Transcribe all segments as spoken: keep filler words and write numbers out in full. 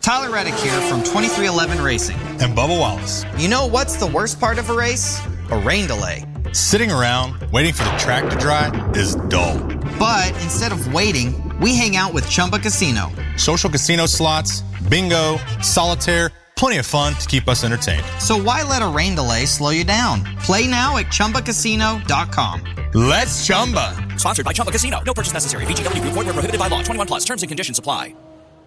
Tyler Reddick here from twenty-three eleven Racing. And Bubba Wallace. You know what's the worst part of a race? A rain delay. Sitting around, waiting for the track to dry is dull. But instead of waiting, we hang out with Chumba Casino. Social casino slots, bingo, solitaire, plenty of fun to keep us entertained. So why let a rain delay slow you down? Play now at Chumba Casino dot com. Let's Chumba. Sponsored by Chumba Casino. No purchase necessary. V G W Group. Void where prohibited by law. twenty-one plus. Terms and conditions apply.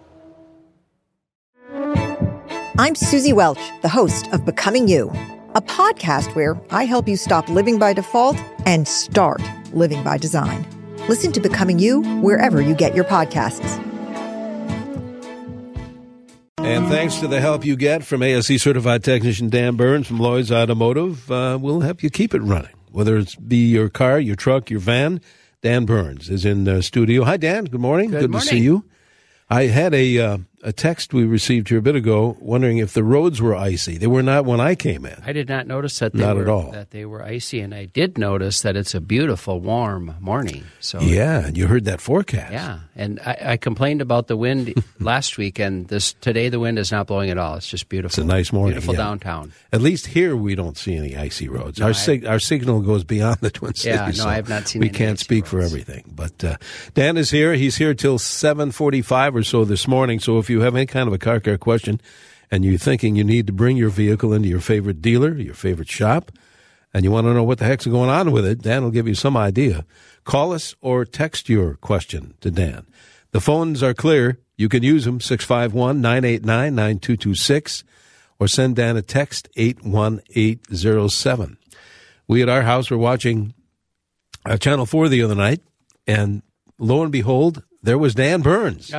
I'm Susie Welch, the host of Becoming You, a podcast where I help you stop living by default and start living by design. Listen to Becoming You wherever you get your podcasts. And thanks to the help you get from A S E certified technician Dan Burns from Lloyd's Automotive, uh, we'll help you keep it running. Whether it's be your car, your truck, your van, Dan Burns is in the studio. Hi, Dan. Good morning. Good, Good morning. to see you. I had a uh, a text we received here a bit ago wondering if the roads were icy. They were not when I came in. I did not notice that they Not were at all. that they were icy, and I did notice that it's a beautiful, warm morning. So Yeah, and you heard that forecast. yeah. And I, I complained about the wind last week, and this today the wind is not blowing at all. It's just beautiful. It's a nice morning. Beautiful yeah. downtown. At least here we don't see any icy roads. No, our I- sig- our signal goes beyond the Twin Cities. Yeah, no, so I have not seen We any can't icy speak for roads. everything. But uh, Dan is here. He's here till seven forty-five or so this morning. So if you have any kind of a car care question and you're thinking you need to bring your vehicle into your favorite dealer, your favorite shop, and you want to know what the heck's going on with it, Dan will give you some idea. Call us or text your question to Dan. The phones are clear. You can use them, six five one, nine eight nine, nine two two six, or send Dan a text, eight one eight zero seven. We at our house were watching uh, Channel four the other night, and lo and behold, there was Dan Burns.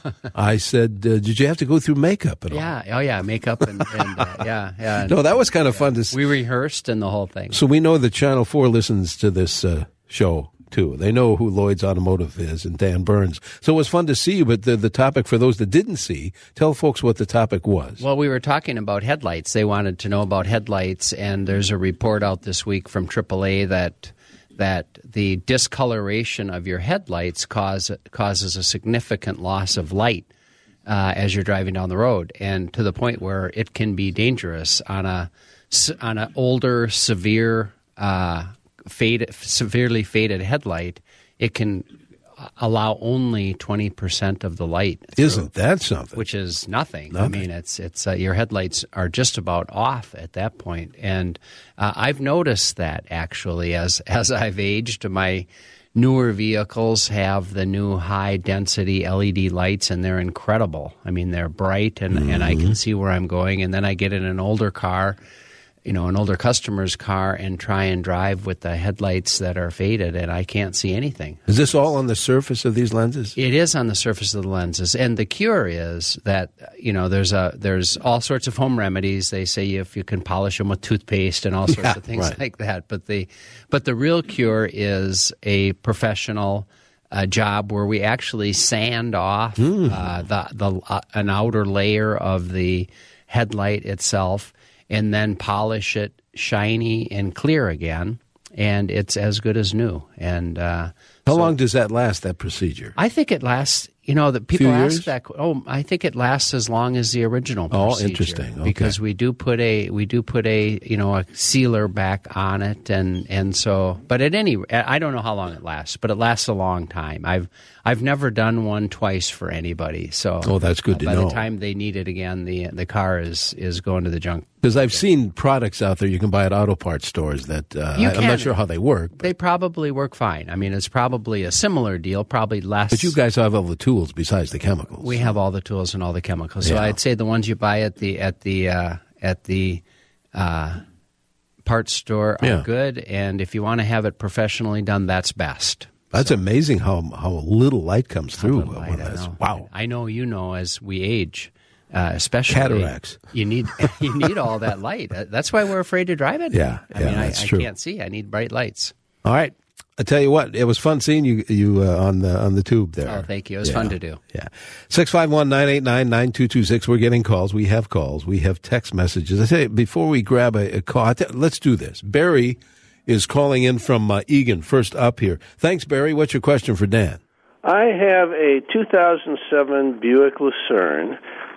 I said, uh, did you have to go through makeup at all? Yeah. Oh, yeah. Makeup and, and uh, yeah, yeah. No, that was kind of fun to see. We rehearsed and the whole thing. So we know that Channel four listens to this uh, show, too. They know who Lloyd's Automotive is and Dan Burns. So it was fun to see you, but the, the topic, for those that didn't see, tell folks what the topic was. Well, we were talking about headlights. They wanted to know about headlights, and there's a report out this week from triple A that that the discoloration of your headlights cause, causes a significant loss of light uh, as you're driving down the road, and to the point where it can be dangerous on a on an older, severe, uh, fade, severely faded headlight. It can allow only twenty percent of the light through, Isn't that something? which is nothing. Nothing. I mean, it's it's uh, your headlights are just about off at that point, and uh, I've noticed that actually as as I've aged. My newer vehicles have the new high density L E D lights, and they're incredible. I mean, they're bright, and, Mm-hmm. and I can see where I'm going. And then I get in an older car, you know, an older customer's car, and try and drive with the headlights that are faded, and I can't see anything. Is this all on the surface of these lenses? It is on the surface of the lenses, and the cure is that you know there's a there's all sorts of home remedies. They say if you can polish them with toothpaste and all sorts Yeah, of things right. like that. But the but the real cure is a professional uh, job where we actually sand off Mm. uh, the the uh, an outer layer of the headlight itself, and then polish it shiny and clear again, and it's as good as new. And uh, How so long does that last, that procedure? I think it lasts. You know, that people Few ask years? that. Oh, I think it lasts as long as the original. Oh, procedure, interesting. Okay. Because we do put a we do put a you know a sealer back on it, and and so. But at any, I don't know how long it lasts, but it lasts a long time. I've I've never done one twice for anybody. So Oh, that's good to by know. the time they need it again, the the car is is going to the junk. Because I've seen products out there you can buy at auto parts stores that uh, You I, I'm can. not sure how they work. But, They probably work fine. I mean, it's probably a similar deal, probably less. but you guys have all the tools besides the chemicals. We have all the tools and all the chemicals. So Yeah. I'd say the ones you buy at the at the uh, at the uh, parts store are Yeah. good, and if you want to have it professionally done, that's best. That's amazing how how little light comes through. Little light, when I that's- know. Wow. I know you know as we age, uh, especially Cataracts. You need you need all that light. Uh, That's why we're afraid to drive it. Yeah, I yeah, mean, I, that's I true. can't see. I need bright lights. All right. I tell you what, it was fun seeing you you uh, on the on the tube there. Oh, thank you. It was Yeah. fun to do. Yeah. six five one, nine eight nine, nine two two six. We're getting calls. We have calls. We have text messages. I tell you, before we grab a, a call, I tell- let's do this. Barry is calling in from uh, Egan, first up here. Thanks, Barry. What's your question for Dan? I have a two thousand seven Buick Lucerne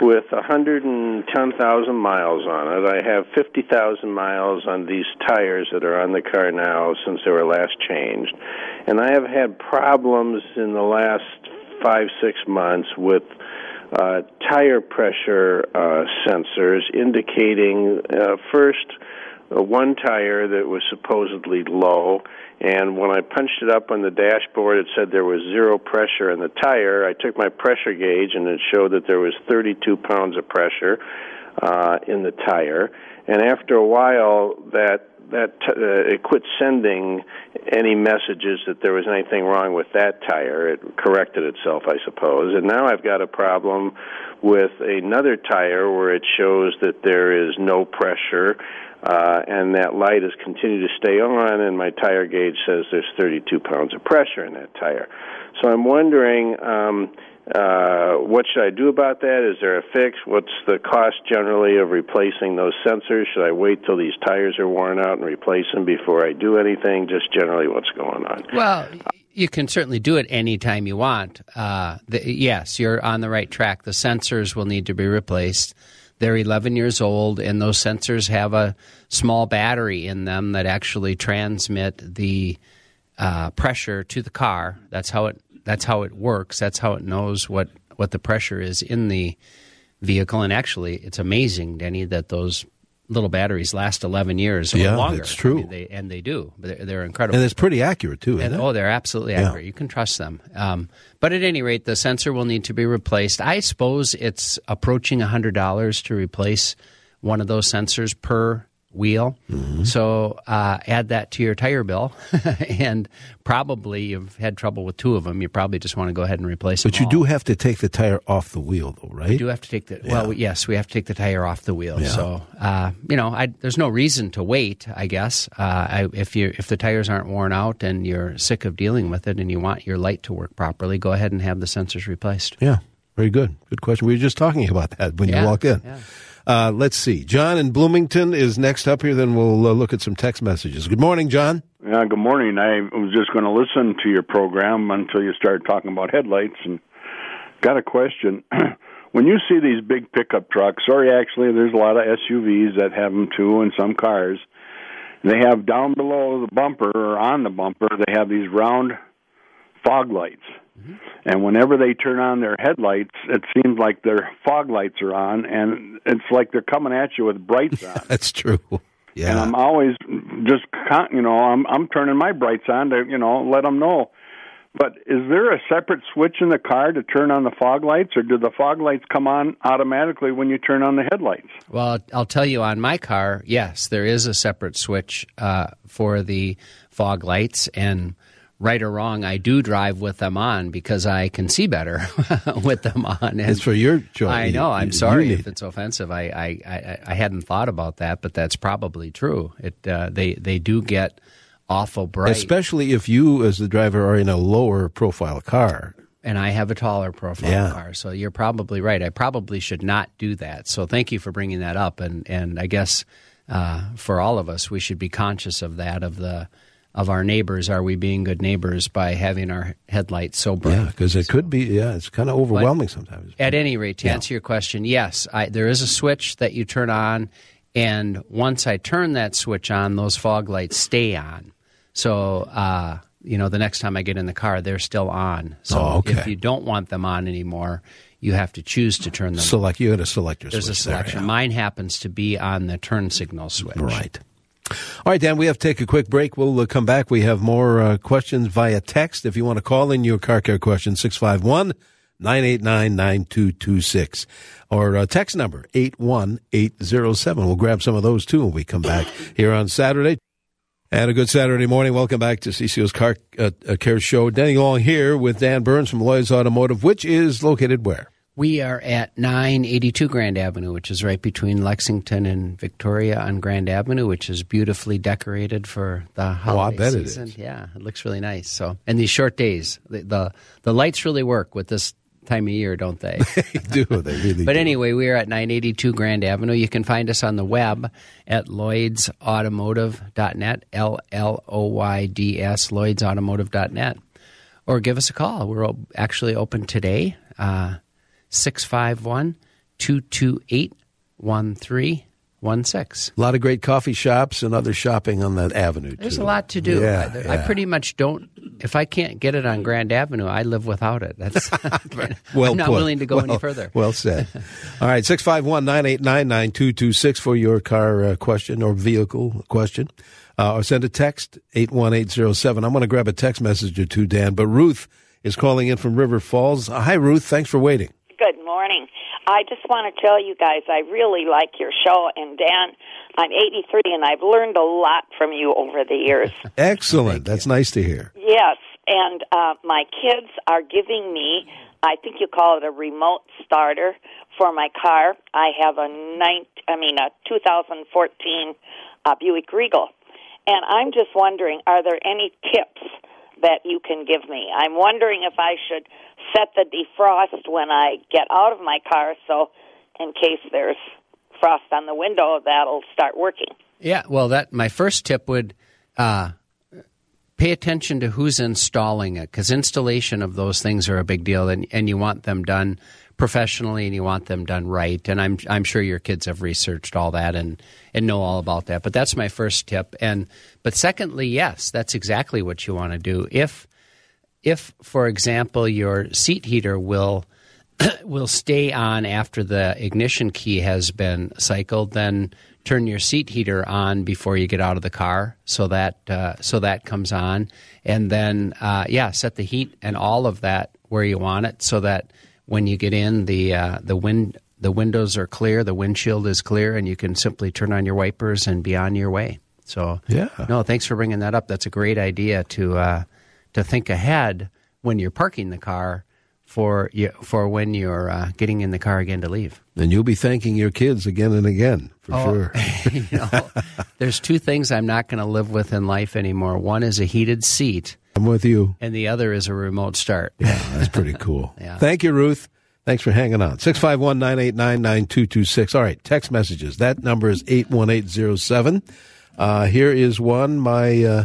with one hundred ten thousand miles on it. I have fifty thousand miles on these tires that are on the car now since they were last changed. And I have had problems in the last five, six months with uh, tire pressure uh, sensors indicating, uh, first, uh, one tire that was supposedly low, and when I punched it up on the dashboard, it said there was zero pressure in the tire. I took my pressure gauge, and it showed that there was thirty-two pounds of pressure uh, in the tire. And after a while, that that uh, it quit sending any messages that there was anything wrong with that tire. It corrected itself, I suppose. And now I've got a problem with another tire where it shows that there is no pressure, uh, and that light has continued to stay on, and my tire gauge says there's thirty-two pounds of pressure in that tire. So I'm wondering, um, uh, what should I do about that? Is there a fix? What's the cost generally of replacing those sensors? Should I wait till these tires are worn out and replace them before I do anything? Just generally what's going on. Well, you can certainly do it any time you want. Uh, the, yes, you're on the right track. The sensors will need to be replaced. They're eleven years old, and those sensors have a small battery in them that actually transmit the uh, pressure to the car. That's how it That's how it works. That's how it knows what, what the pressure is in the vehicle. And actually, it's amazing, Denny, that those little batteries last eleven years or yeah, longer. Yeah, it's true. I mean, they, and they do. They're, they're incredible. And it's pretty accurate, too, isn't and, it? Oh, they're absolutely yeah. accurate. You can trust them. Um, but at any rate, the sensor will need to be replaced. I suppose it's approaching one hundred dollars to replace one of those sensors per wheel. Mm-hmm. So uh, add that to your tire bill, and probably you've had trouble with two of them. You probably just want to go ahead and replace them. But you all. do have to take the tire off the wheel, though, right? You do have to take the yeah. well, yes, we have to take the tire off the wheel. Yeah. So uh, you know, I, there's no reason to wait. I guess uh, I, if you if the tires aren't worn out and you're sick of dealing with it and you want your light to work properly, go ahead and have the sensors replaced. Yeah, very good. Good question. We were just talking about that when yeah. you walk in. Yeah. Uh, let's see. John in Bloomington is next up here. Then we'll uh, look at some text messages. Good morning, John. Yeah, good morning. I was just going to listen to your program until you started talking about headlights, and got a question. When you see these big pickup trucks, or actually there's a lot of S U Vs that have them too, and some cars, they have down below the bumper or on the bumper, they have these round fog lights. Mm-hmm. And whenever they turn on their headlights, it seems like their fog lights are on, and it's like they're coming at you with brights on. That's true. Yeah. And I'm always just, you know, I'm I'm turning my brights on to, you know, let them know. But is there a separate switch in the car to turn on the fog lights, or do the fog lights come on automatically when you turn on the headlights? Well, I'll tell you, on my car, yes, there is a separate switch uh, for the fog lights, and right or wrong, I do drive with them on because I can see better with them on. And it's for your choice. I know. I'm sorry if it's offensive. I, I, I, I hadn't thought about that, but that's probably true. It uh, they they do get awful bright, especially if you, as the driver, are in a lower profile car. And I have a taller profile yeah. car, so you're probably right. I probably should not do that. So thank you for bringing that up. And and I guess uh, for all of us, we should be conscious of that, of the. Of our neighbors. Are we being good neighbors by having our headlights so bright? Yeah, because it so, could be, yeah, it's kind of overwhelming but sometimes. At any rate, to yeah. answer your question, yes, I, there is a switch that you turn on, and once I turn that switch on, those fog lights stay on. So, uh, you know, the next time I get in the car, they're still on. So oh, okay. if you don't want them on anymore, you have to choose to turn them Select, you got to select your There's switch. There's a selection. There, yeah. Mine happens to be on the turn signal switch. Right. All right, Dan, we have to take a quick break. We'll uh, come back. We have more uh, questions via text. If you want to call in your car care question, six five one, nine eight nine, nine two two six. Or uh, text number, eight one eight zero seven. We'll grab some of those, too, when we come back here on Saturday. And a good Saturday morning. Welcome back to C C O's Car uh, Care Show. Denny Long here with Dan Burns from Lloyd's Automotive, which is located where? We are at nine eighty-two Grand Avenue, which is right between Lexington and Victoria on Grand Avenue, which is beautifully decorated for the holiday oh, I bet season. It is. Yeah, it looks really nice. So, and these short days, the, the the lights really work with this time of year, don't they? They do. They really but do. anyway, we are at nine eighty-two Grand Avenue. You can find us on the web at lloyds automotive dot net, L L O Y D S, lloyds automotive dot net. Or give us a call. We're actually open today. Uh six five one, two two eight, one three one six. A lot of great coffee shops and other shopping on that avenue, too. There's a lot to do. Yeah, I, yeah. I pretty much don't, if I can't get it on Grand Avenue, I live without it. That's well I'm not put. willing to go well, any further. Well said. All right, six five one, nine eight nine, nine two two six for your car uh, question or vehicle question. Uh, or send a text, eight one eight zero seven. I'm going to grab a text message or two, Dan. But Ruth is calling in from River Falls. Uh, hi, Ruth. Thanks for waiting. Good morning. I just want to tell you guys I really like your show. And, Dan, I'm eighty-three, and I've learned a lot from you over the years. Excellent. That's nice to hear. Yes, and uh, my kids are giving me, I think you call it a remote starter for my car. I have a nine, I mean a two thousand fourteen uh, Buick Regal. And I'm just wondering, are there any tips that you can give me? I'm wondering if I should set the defrost when I get out of my car so in case there's frost on the window, that'll start working. Yeah, well, that my first tip would uh, pay attention to who's installing it, because installation of those things are a big deal, and, and you want them done professionally and you want them done right. And I'm I'm sure your kids have researched all that and, and know all about that. But that's my first tip. And but secondly, yes, that's exactly what you want to do. If if for example your seat heater will will stay on after the ignition key has been cycled, then turn your seat heater on before you get out of the car, so that uh, so that comes on, and then uh, yeah, set the heat and all of that where you want it, so that when you get in, the uh, the wind the windows are clear, the windshield is clear, and you can simply turn on your wipers and be on your way. So yeah, no, thanks for bringing that up. That's a great idea to uh, to think ahead when you're parking the car for you, for when you're uh, getting in the car again to leave. And you'll be thanking your kids again and again, for oh, sure. you know, there's two things I'm not going to live with in life anymore. One is a heated seat. I'm with you. And the other is a remote start. Yeah, that's pretty cool. Yeah. Thank you, Ruth. Thanks for hanging on. six five one, nine eight nine, nine two two six. All right, text messages. That number is eight one eight zero seven. Uh, here is one. My, uh,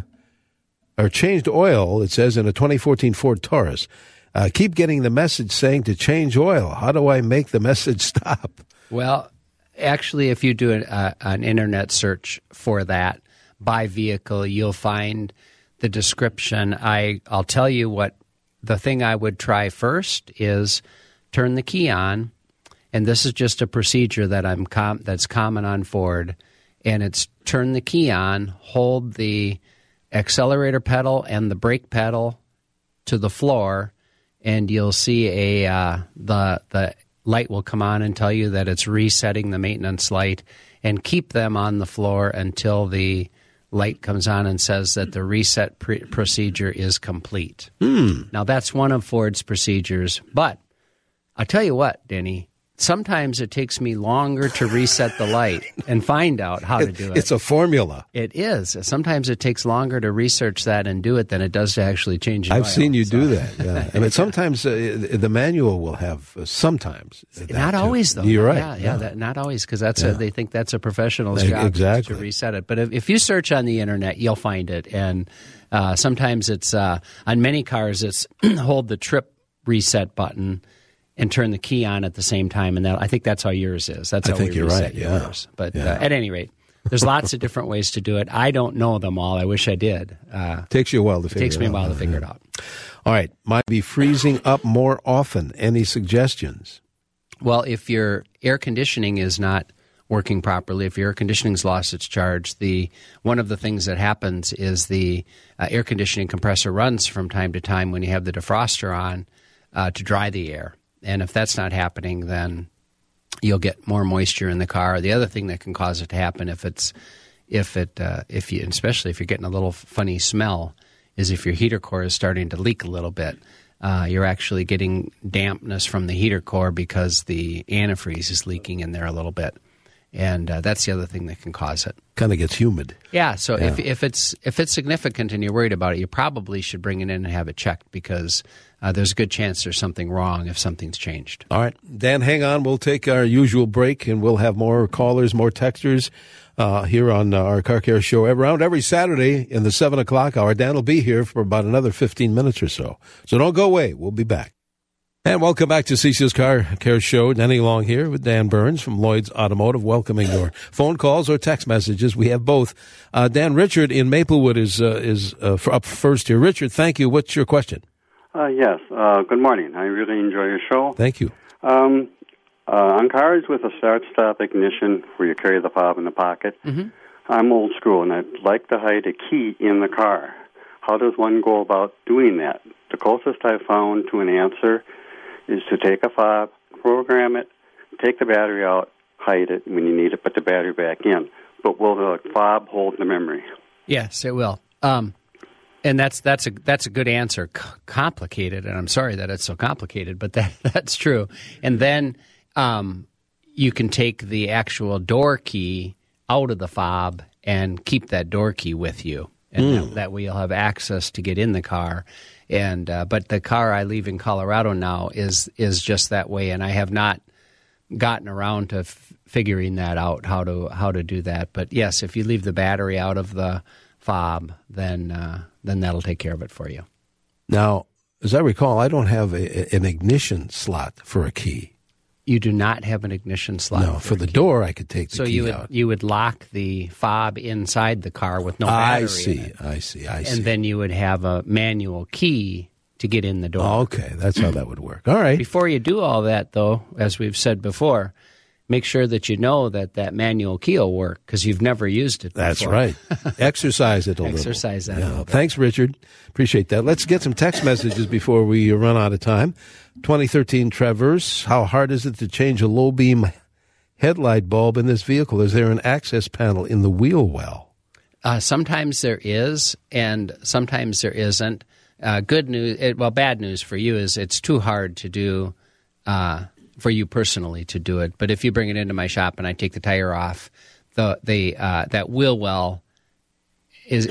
or changed oil, it says, in a twenty fourteen Ford Taurus. Uh, keep getting the message saying to change oil. How do I make the message stop? Well, actually, if you do an, uh, an internet search for that by vehicle, you'll find the description. I, I'll tell you what the thing I would try first is turn the key on, and this is just a procedure that I'm com- that's common on Ford, and it's turn the key on, hold the accelerator pedal and the brake pedal to the floor, and you'll see a uh, the the light will come on and tell you that it's resetting the maintenance light, and keep them on the floor until the light comes on and says that the reset pre- procedure is complete. Mm. Now, that's one of Ford's procedures, but I'll tell you what, Denny, sometimes it takes me longer to reset the light and find out how to do it. It's a formula. It is. Sometimes it takes longer to research that and do it than it does to actually change the I've oil. seen you So- do that. Yeah. I mean, sometimes uh, the manual will have uh, sometimes. that Not too. always, though. You're right. Yeah, yeah, That, not always, because that's a, Yeah. they think that's a professional's E- job exactly. to reset it. But if, if you search on the internet, you'll find it. And uh, sometimes it's uh, on many cars, it's hold the trip reset button and turn the key on at the same time. And that, I think that's how yours is. That's I how think we you're reset right, yeah. yours. But Yeah. uh, at any rate, there's lots of different ways to do it. I don't know them all. I wish I did. Uh, Takes you a while to it figure it out. takes me a while to huh? figure it out. All right. Might be freezing up more often. Any suggestions? Well, if your air conditioning is not working properly, if your air conditioning's lost its charge, the one of the things that happens is the uh, air conditioning compressor runs from time to time when you have the defroster on uh, to dry the air. And if that's not happening, then you'll get more moisture in the car. The other thing that can cause it to happen, if it's if it uh, if you especially if you're getting a little funny smell, is if your heater core is starting to leak a little bit. Uh, you're actually getting dampness from the heater core because the antifreeze is leaking in there a little bit, and uh, that's the other thing that can cause it. Kind of gets humid. Yeah. So Yeah. if if it's if it's significant and you're worried about it, you probably should bring it in and have it checked, because uh, there's a good chance there's something wrong if something's changed. All right. Dan, hang on. We'll take our usual break, and we'll have more callers, more texters uh, here on uh, our Car Care Show around every Saturday in the seven o'clock hour. Dan will be here for about another fifteen minutes or so. So don't go away. We'll be back. And welcome back to Cecil's Car Care Show. Denny Long here with Dan Burns from Lloyd's Automotive, welcoming your phone calls or text messages. We have both. Uh, Dan, Richard in Maplewood is uh, is uh, up first here. Richard, thank you. What's your question? Uh, yes. Uh, good morning. I really enjoy your show. Thank you. Um, uh, on cars with a start-stop ignition where you carry the fob in the pocket, Mm-hmm. I'm old school, and I'd like to hide a key in the car. How does one go about doing that? The closest I've found to an answer is to take a fob, program it, take the battery out, hide it. When you need it, put the battery back in. But will the fob hold the memory? Yes, it will. Um, and that's that's a that's a good answer. C- complicated, and I'm sorry that it's so complicated, but that that's true. And then um, you can take the actual door key out of the fob and keep that door key with you, and Mm. that, that way you'll have access to get in the car. And uh, but the car I leave in Colorado now is is just that way, and I have not gotten around to f- figuring that out how to how to do that. But yes, if you leave the battery out of the fob, then uh, then that'll take care of it for you. Now, as I recall, I don't have a, an ignition slot for a key. You do not have an ignition slot. No, for the door, I could take the So key you would out. you would lock the fob inside the car with no battery I see, in it. I see, I see. And then you would have a manual key to get in the door. Oh, okay, that's how that would work. All right. Before you do all that, though, as we've said before, make sure that you know that that manual key will work because you've never used it before. That's right. Exercise it a little. Exercise that a Yeah. little bit. Thanks, Richard. Appreciate that. Let's get some text messages before we run out of time. twenty thirteen Traverse, how hard is it to change a low-beam headlight bulb in this vehicle? Is there an access panel in the wheel well? Uh, sometimes there is, and sometimes there isn't. Uh, good news, it, well, bad news for you is it's too hard to do uh, for you personally to do it. But if you bring it into my shop and I take the tire off, the the uh, that wheel well is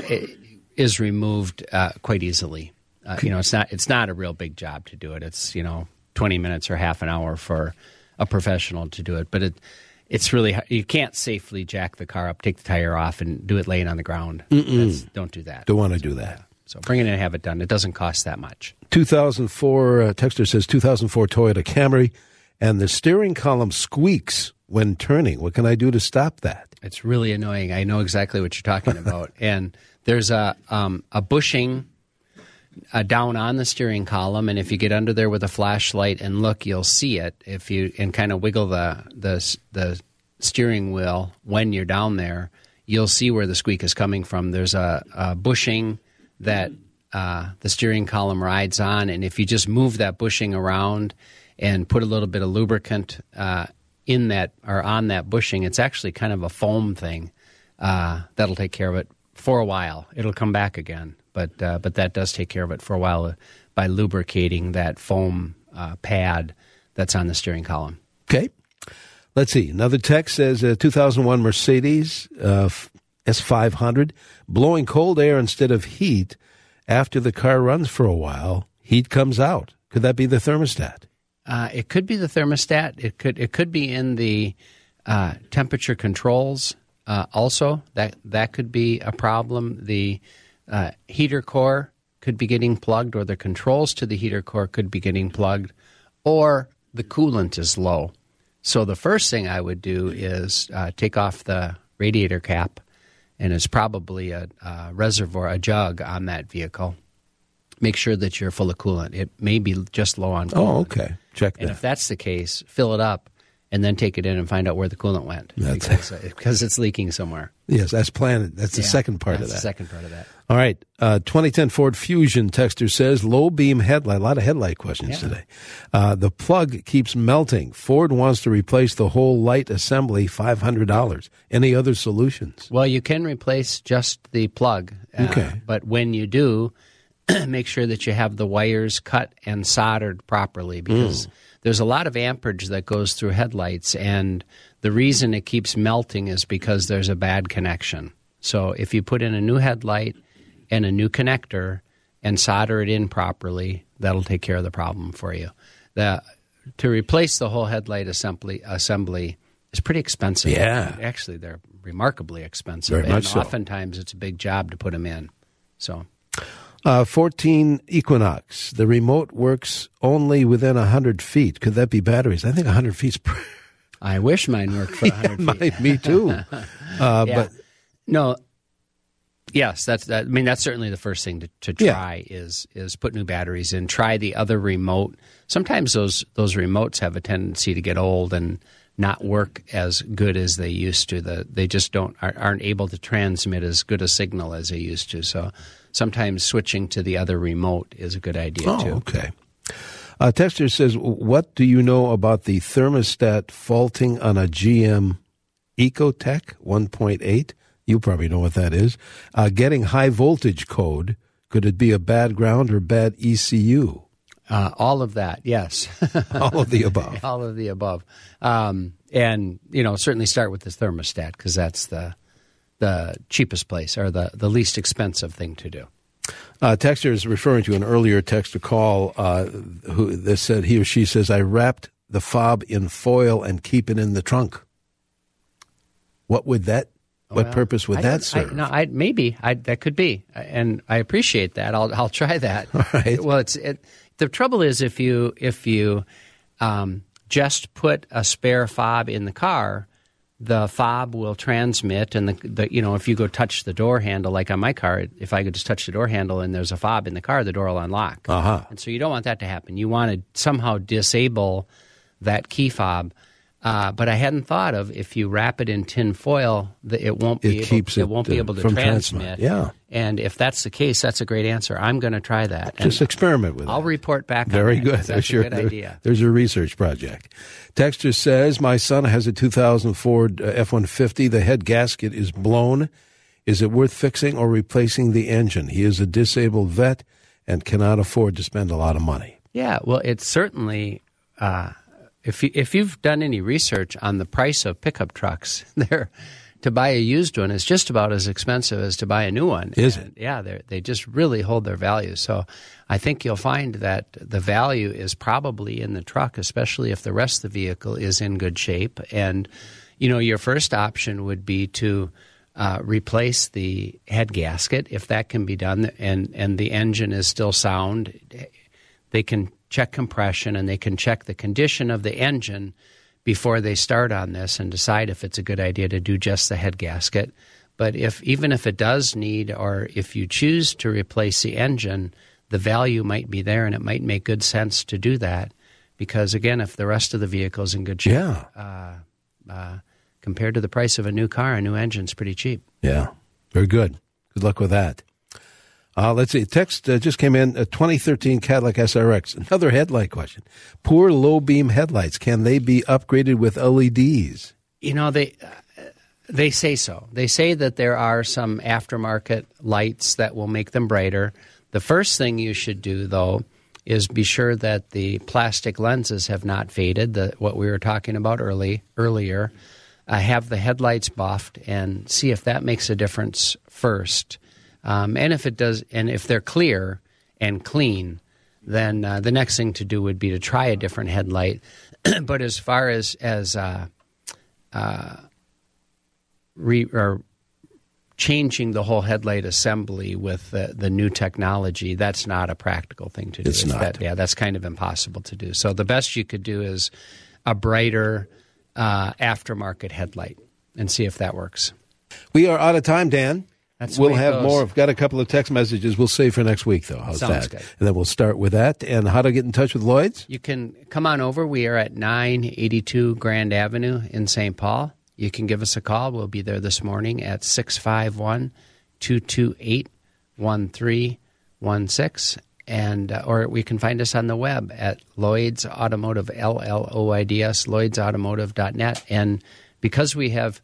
is removed uh, quite easily. Uh, you know, it's not it's not a real big job to do it. It's, you know, twenty minutes or half an hour for a professional to do it. But it it's really you can't safely jack the car up, take the tire off, and do it laying on the ground. That's, don't do that. Don't want to do that. So bring it in and have it done. It doesn't cost that much. two thousand four, uh, Texter says two thousand four Toyota Camry, and the steering column squeaks when turning. What can I do to stop that? It's really annoying. I know exactly what you're talking about. And there's a um, a bushing uh, down on the steering column, and if you get under there with a flashlight and look, you'll see it. If you and kind of wiggle the the the steering wheel when you're down there, you'll see where the squeak is coming from. There's a, a bushing that uh, the steering column rides on, and if you just move that bushing around and put a little bit of lubricant uh, in that or on that bushing, it's actually kind of a foam thing uh, that'll take care of it for a while. It'll come back again, but uh, but that does take care of it for a while by lubricating that foam uh, pad that's on the steering column. Okay. Let's see. Another text says uh, two thousand one Mercedes uh, S five hundred, blowing cold air instead of heat. After the car runs for a while, heat comes out. Could that be the thermostat? Uh, it could be the thermostat. It could it could be in the uh, temperature controls. Uh, also, that that could be a problem. The uh, heater core could be getting plugged, or the controls to the heater core could be getting plugged, or the coolant is low. So the first thing I would do is uh, take off the radiator cap, and it's probably a, a reservoir, a jug on that vehicle. Make sure that you're full of coolant. It may be just low on coolant. Oh, okay. Check And that. if that's the case, fill it up and then take it in and find out where the coolant went. That's- because, uh, because it's leaking somewhere. Yes, that's planned. That's the Yeah, second part that's of that. the second part of that. All right. Uh, twenty ten Ford Fusion texter says low beam headlight. A lot of headlight questions Yeah. today. Uh, the plug keeps melting. Ford wants to replace the whole light assembly, five hundred dollars. Any other solutions? Well, you can replace just the plug. Uh, Okay. But when you do, make sure that you have the wires cut and soldered properly, because Mm. there's a lot of amperage that goes through headlights, and the reason it keeps melting is because there's a bad connection. So if you put in a new headlight and a new connector and solder it in properly, that'll take care of the problem for you. The, to replace the whole headlight assembly, assembly is pretty expensive. Yeah. Actually, they're remarkably expensive. Very and much so. oftentimes it's a big job to put them in. So... Uh, fourteen Equinox. The remote works only within one hundred feet. Could that be batteries? I think one hundred feet's pretty... I wish mine worked for one hundred yeah, feet. Mine, me too. Uh, yeah. But no, yes, that's. That, I mean, that's certainly the first thing to, to try yeah. is is put new batteries in. Try the other remote. Sometimes those those remotes have a tendency to get old and not work as good as they used to. The they just don't aren't able to transmit as good a signal as they used to. So sometimes switching to the other remote is a good idea oh, too. Okay. Uh, Texter says, what do you know about the thermostat faulting on a G M Ecotech one point eight? You probably know what that is. Uh, getting high voltage code. Could it be a bad ground or bad E C U? Uh, all of that, yes. All of the above. All of the above. Um, and, you know, certainly start with the thermostat because that's the the cheapest place or the, the least expensive thing to do. Uh, Texter is referring to an earlier text to call uh, who that said he or she says, I wrapped the fob in foil and keep it in the trunk. What would that, what well, purpose would I that serve? I, no, I, maybe I, that could be, and I appreciate that. I'll I'll try that. All right. Well, it's it, the trouble is if you if you um, just put a spare fob in the car, the fob will transmit, and the, the you know if you go touch the door handle, like on my car, if I could just touch the door handle and there's a fob in the car, the door will unlock. Uh-huh. And so you don't want that to happen. You want to somehow disable that key fob. Uh, but I hadn't thought of if you wrap it in tin foil, that it won't be it able, keeps it, it won't be able to from transmit. transmit. Yeah. And if that's the case, that's a great answer. I'm going to try that. Just and experiment with it. I'll report back. Very on good. That, that's sure, a good there, idea. There's a research project. Texter says, my son has a two thousand four F one fifty. The head gasket is blown. Is it worth fixing or replacing the engine? He is a disabled vet and cannot afford to spend a lot of money. Yeah, well, it's certainly, uh, if, you, if you've done any research on the price of pickup trucks, they're, to buy a used one is just about as expensive as to buy a new one. Is and, it? Yeah, they just really hold their value. So I think you'll find that the value is probably in the truck, especially if the rest of the vehicle is in good shape. And, you know, your first option would be to uh, replace the head gasket if that can be done and, and the engine is still sound. They can check compression and they can check the condition of the engine before they start on this and decide if it's a good idea to do just the head gasket. But if even if it does need, or if you choose to replace the engine, the value might be there and it might make good sense to do that because, again, if the rest of the vehicle is in good shape, yeah. uh, uh, compared to the price of a new car, a new engine's pretty cheap. Yeah, very good. Good luck with that. Uh, let's see. Text uh, just came in. A twenty thirteen Cadillac S R X. Another headlight question. Poor low beam headlights. Can they be upgraded with L E Ds? You know, they uh, they say so. They say that there are some aftermarket lights that will make them brighter. The first thing you should do, though, is be sure that the plastic lenses have not faded. The, what we were talking about early earlier. Uh, have the headlights buffed and see if that makes a difference first. Um, and if it does, and if they're clear and clean, then uh, the next thing to do would be to try a different headlight. But as far as as uh, uh, re, or changing the whole headlight assembly with the, the new technology, that's not a practical thing to do. It's not. That, yeah, that's kind of impossible to do. So the best you could do is a brighter uh, aftermarket headlight and see if that works. We are out of time, Dan. That's the we'll way it have goes. more. I've got a couple of text messages we'll save for next week, though. How's Sounds that? good. And then we'll start with that. And how to get in touch with Lloyd's? You can come on over. We are at nine eighty-two Grand Avenue in Saint Paul. You can give us a call. We'll be there this morning at six five one, two two eight, one three one six. And, uh, or we can find us on the web at Lloyd's Automotive, L L O I D S, lloyds automotive dot net. And because we have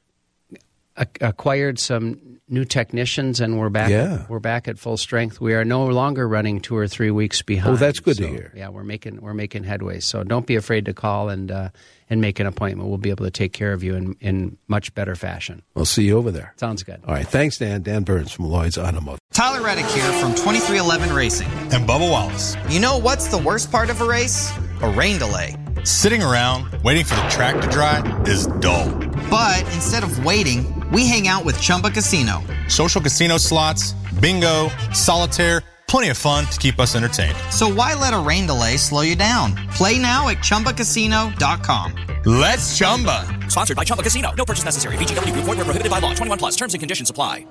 a- acquired some new technicians and we're back, Yeah. we're back at full strength, we are no longer running two or three weeks behind. Oh, that's good So, to hear. Yeah, we're making we're making headway. So don't be afraid to call and uh, and make an appointment. We'll be able to take care of you in, in much better fashion. We'll see you over there. Sounds good. All right. Thanks, Dan. Dan Burns from Lloyd's Automotive. Tyler Reddick here from twenty-three eleven Racing. And Bubba Wallace. You know what's the worst part of a race? A rain delay. Sitting around waiting for the track to dry is dull. But instead of waiting, we hang out with Chumba Casino. Social casino slots, bingo, solitaire, plenty of fun to keep us entertained. So why let a rain delay slow you down? Play now at Chumba Casino dot com. Let's Chumba. Sponsored by Chumba Casino. No purchase necessary. V G W Group. Void where prohibited by law. twenty-one plus. Terms and conditions apply.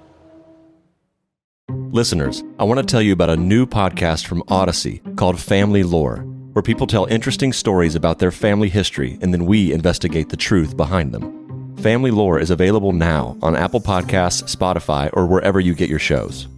Listeners, I want to tell you about a new podcast from Odyssey called Family Lore, where people tell interesting stories about their family history and then we investigate the truth behind them. Family Lore is available now on Apple Podcasts, Spotify, or wherever you get your shows.